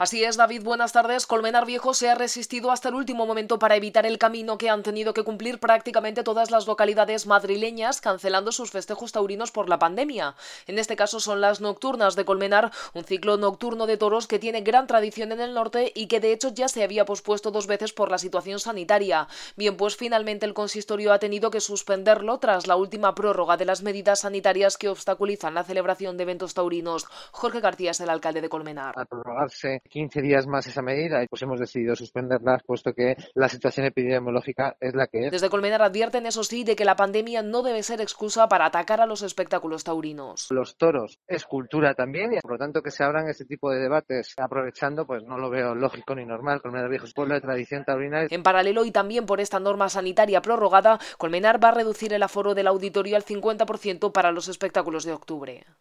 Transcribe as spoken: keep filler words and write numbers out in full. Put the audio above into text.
Así es, David, buenas tardes. Colmenar Viejo se ha resistido hasta el último momento para evitar el camino que han tenido que cumplir prácticamente todas las localidades madrileñas, cancelando sus festejos taurinos por la pandemia. En este caso son las nocturnas de Colmenar, un ciclo nocturno de toros que tiene gran tradición en el norte y que de hecho ya se había pospuesto dos veces por la situación sanitaria. Bien, pues finalmente el consistorio ha tenido que suspenderlo tras la última prórroga de las medidas sanitarias que obstaculizan la celebración de eventos taurinos. Jorge García es el alcalde de Colmenar. Al prorrogarse quince días más esa medida, pues hemos decidido suspenderlas, puesto que la situación epidemiológica es la que es. Desde Colmenar advierten, eso sí, de que la pandemia no debe ser excusa para atacar a los espectáculos taurinos. Los toros es cultura también, y por lo tanto que se abran este tipo de debates aprovechando, pues no lo veo lógico ni normal. Colmenar Viejo es pueblo de tradición taurina. En paralelo, y también por esta norma sanitaria prorrogada, Colmenar va a reducir el aforo del auditorio al cincuenta por ciento para los espectáculos de octubre.